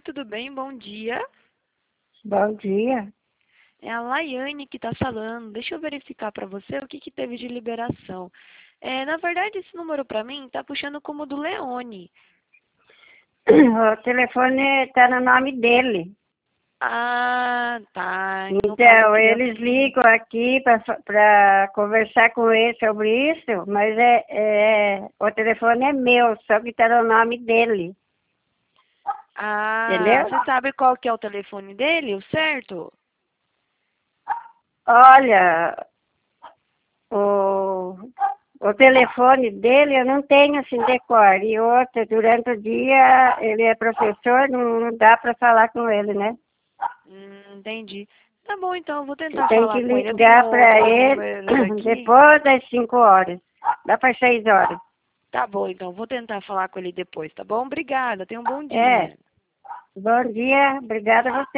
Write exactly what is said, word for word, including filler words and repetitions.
Oi, tudo bem? Bom dia. Bom dia. É a Laiane que está falando. Deixa eu verificar para você o que, que teve de liberação. É, na verdade, esse número para mim está puxando como do Leone. O telefone está no nome dele. Ah, tá. No caso Então, aqui da... eles ligam aqui para conversar com ele sobre isso, mas é, é, o telefone é meu, só que está no nome dele. Ah, Entendeu? você sabe qual que é o telefone dele, o certo? Olha, o, o telefone dele eu não tenho assim de cor. E outra, durante o dia ele é professor, não, não dá para falar com ele, né? Hum, entendi. Tá bom, então, eu vou Você tentar tem que falar com ele. Eu tenho ligar para outros ele números aqui. depois das cinco horas. Dá para seis horas. Tá bom, então, vou tentar falar com ele depois, tá bom? Obrigada, tenha um bom É. dia. Bom dia. Obrigada a você.